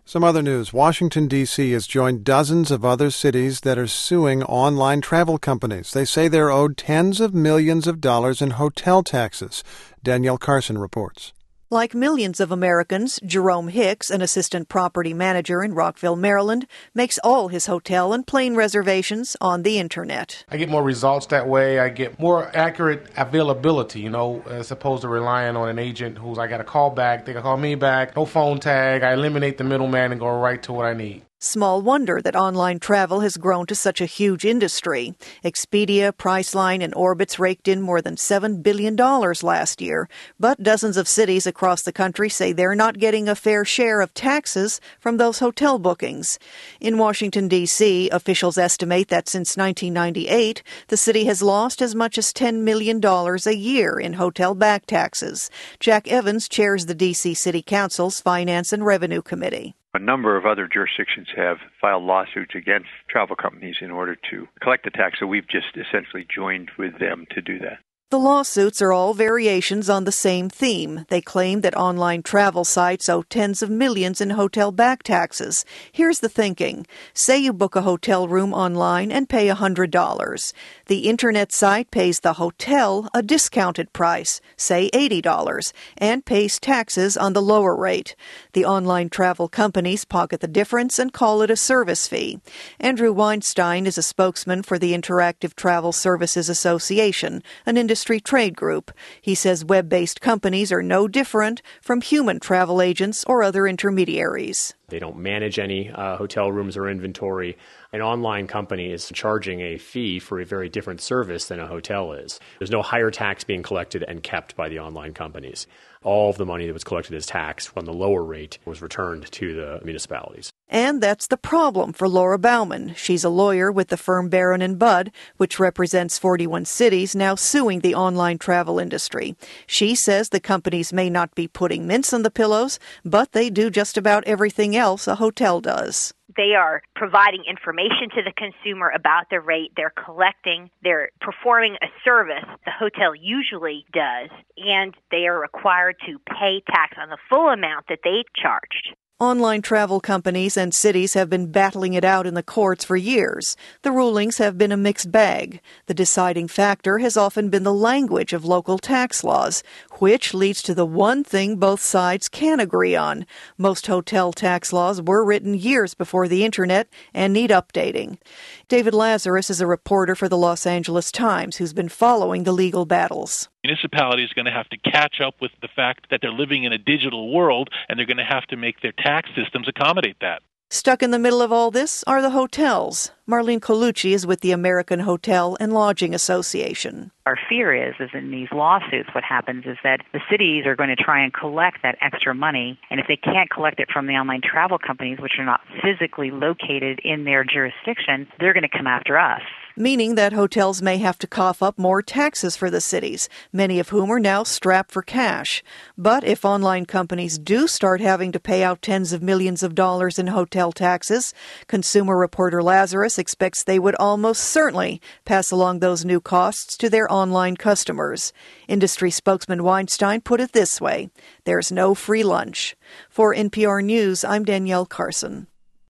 Some other news. Washington, D.C. has joined dozens of other cities that are suing online travel companies. They say they're owed tens of millions of dollars in hotel taxes. Danielle Carson reports. Like millions of Americans, Jerome Hicks, an assistant property manager in Rockville, Maryland, makes all his hotel and plane reservations on the Internet. I get more results that way. I get more accurate availability, as opposed to relying on an agent who's I got to call back. They can call me back. No phone tag. I eliminate the middleman and go right to what I need. Small wonder that online travel has grown to such a huge industry. Expedia, Priceline, and Orbitz raked in more than $7 billion last year. But dozens of cities across the country say they're not getting a fair share of taxes from those hotel bookings. In Washington, D.C., officials estimate that since 1998, the city has lost as much as $10 million a year in hotel back taxes. Jack Evans chairs the D.C. City Council's Finance and Revenue Committee. A number of other jurisdictions have filed lawsuits against travel companies in order to collect the tax, so we've just essentially joined with them to do that. The lawsuits are all variations on the same theme. They claim that online travel sites owe tens of millions in hotel back taxes. Here's the thinking. Say you book a hotel room online and pay $100. The Internet site pays the hotel a discounted price, say $80, and pays taxes on the lower rate. The online travel companies pocket the difference and call it a service fee. Andrew Weinstein is a spokesman for the Interactive Travel Services Association, an industry trade group. He says web-based companies are no different from human travel agents or other intermediaries. They don't manage any hotel rooms or inventory. An online company is charging a fee for a very different service than a hotel is. There's no higher tax being collected and kept by the online companies. All of the money that was collected as tax from the lower rate was returned to the municipalities. And that's the problem for Laura Bauman. She's a lawyer with the firm Barron & Budd, which represents 41 cities now suing the online travel industry. She says the companies may not be putting mints on the pillows, but they do just about everything else a hotel does. They are providing information to the consumer about the rate they're collecting. They're performing a service the hotel usually does, and they are required to pay tax on the full amount that they charged. Online travel companies and cities have been battling it out in the courts for years. The rulings have been a mixed bag. The deciding factor has often been the language of local tax laws, which leads to the one thing both sides can agree on. Most hotel tax laws were written years before the Internet and need updating. David Lazarus is a reporter for the Los Angeles Times who's been following the legal battles. Municipalities are going to have to catch up with the fact that they're living in a digital world, and they're going to have to make their tax systems accommodate that. Stuck in the middle of all this are the hotels. Marlene Colucci is with the American Hotel and Lodging Association. Our fear is in these lawsuits, what happens is that the cities are going to try and collect that extra money, and if they can't collect it from the online travel companies, which are not physically located in their jurisdiction, they're going to come after us. Meaning that hotels may have to cough up more taxes for the cities, many of whom are now strapped for cash. But if online companies do start having to pay out tens of millions of dollars in hotel taxes, consumer reporter Lazarus expects they would almost certainly pass along those new costs to their online customers. Industry spokesman Weinstein put it this way: there's no free lunch. For NPR News, I'm Danielle Carson.